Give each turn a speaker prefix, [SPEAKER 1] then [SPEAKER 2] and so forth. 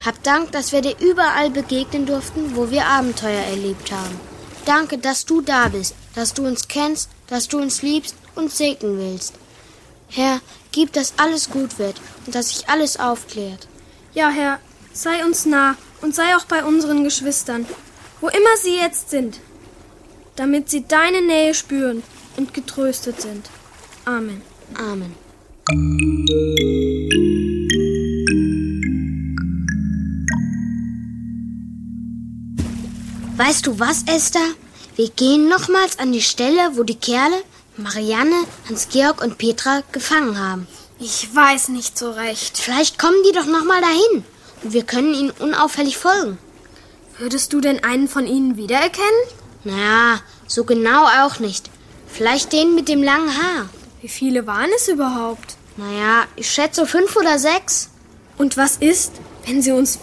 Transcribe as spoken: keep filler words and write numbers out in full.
[SPEAKER 1] Hab Dank, dass wir dir überall begegnen durften, wo wir Abenteuer erlebt haben. Danke, dass du da bist, dass du uns kennst, dass du uns liebst und segnen willst. Herr, gib, dass alles gut wird und dass sich alles aufklärt.
[SPEAKER 2] Ja, Herr, sei uns nah und sei auch bei unseren Geschwistern, wo immer sie jetzt sind, damit sie deine Nähe spüren und getröstet sind. Amen.
[SPEAKER 1] Amen. Weißt du was, Esther? Wir gehen nochmals an die Stelle, wo die Kerle Marianne, Hans-Georg und Petra gefangen haben.
[SPEAKER 2] Ich weiß nicht so recht.
[SPEAKER 1] Vielleicht kommen die doch nochmal dahin und wir können ihnen unauffällig folgen.
[SPEAKER 2] Würdest du denn einen von ihnen wiedererkennen?
[SPEAKER 1] Naja, so genau auch nicht. Vielleicht den mit dem langen Haar.
[SPEAKER 2] Wie viele waren es überhaupt?
[SPEAKER 1] Naja, ich schätze fünf oder sechs.
[SPEAKER 2] Und was ist, wenn sie uns